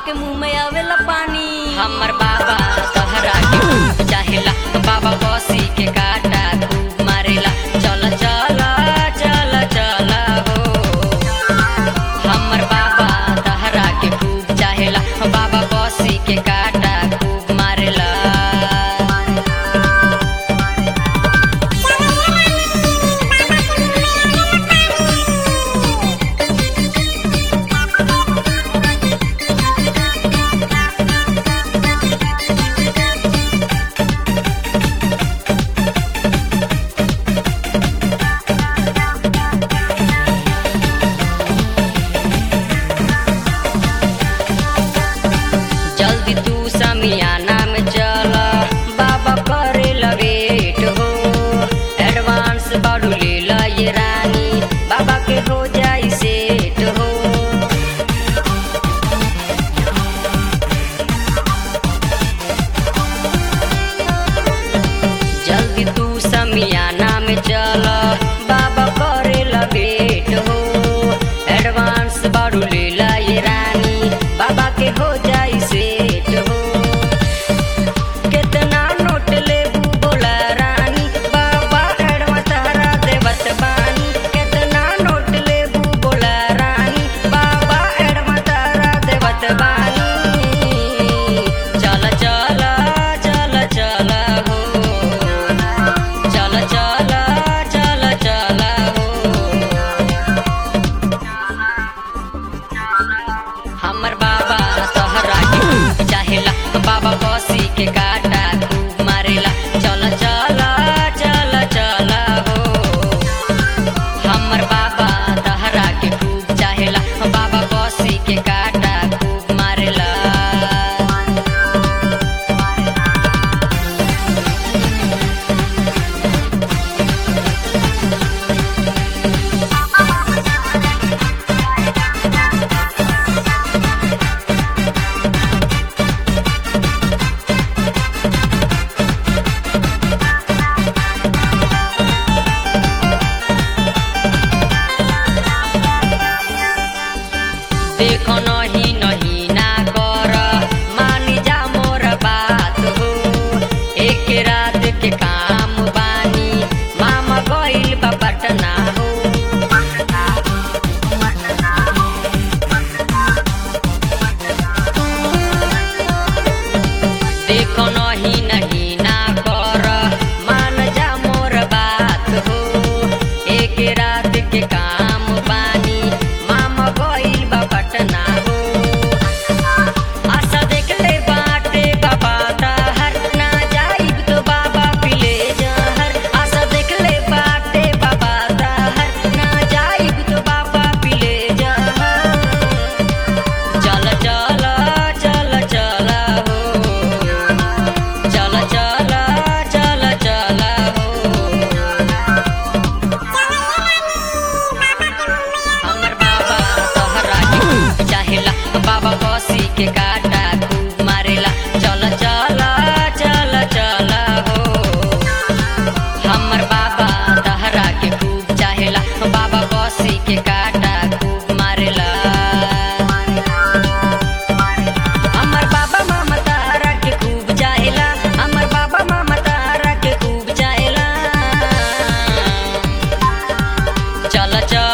के मुंह में आवेला पानी। हमर बाबा तहरा के खूब चाहेला, बाबा बसी के काटा खूब मारेला। चल चल चल चल हो, हमर बाबा तहरा के खूब चाहेला, बाबा बसी के काटा खूब मारेला। जल्दी तू समियाना में चल, बाबा करे वेट हो। एडवांस बाड़ू ले ला ये रानी, बाबा के हो जाई सेट हो। जल्दी तू समियाना में चल, बाबा करे वेट हो। एडवांस बाड़ू ले ला ये रानी, बाबा के हो जाई सेट हो। कितना नोट लेबू बोला रानी, बाबा एडवा तहरा देवत बानी। कितना नोट लेबू बोला रानी, बाबा एडवा तहरा देवत बानी। चल चल चल चल हो, चल चल चल चल हो। हमर बाबा तहरा के खूब चाहेला, बाबा बसी के काटा खूब मारेला। चल चल चल चल हो, हमर बाबा तहरा के खूब चाहेला, बाबा बसी के काटा खूब मारेला। देखो नहीं नहीं ना कर, मानी जा मोर बात हो। एक रात के काम बानी, मामा गइल बा पटना हो। देखो नहीं नहीं ना कर, मान जा मोर बात हो। एक रात के काम बानी, मामा गइल बा पटना हो। आशा देख ले बाटे बाबा तहर, ना जाइब तो बाबा पिले जहर। आशा देख ले बाटे बाबा तहर, ना जाइब तो बाबा पिले जहर। चल चल चल चल हो, चल चल चल चल हो। हमर बाबा तहरा के खूब चाहेला, बाबा बसी के काटा खूब मारेला। चल चल चल चल हो, हमर बाबा तहरा के खूब चाहेला, बाबा बसी के काटा खूब मारेला। हमर बाबा मामा तहरा के खूब चाहेला, हमर बाबा मामा तहरा के खूब चाहेला। चल चल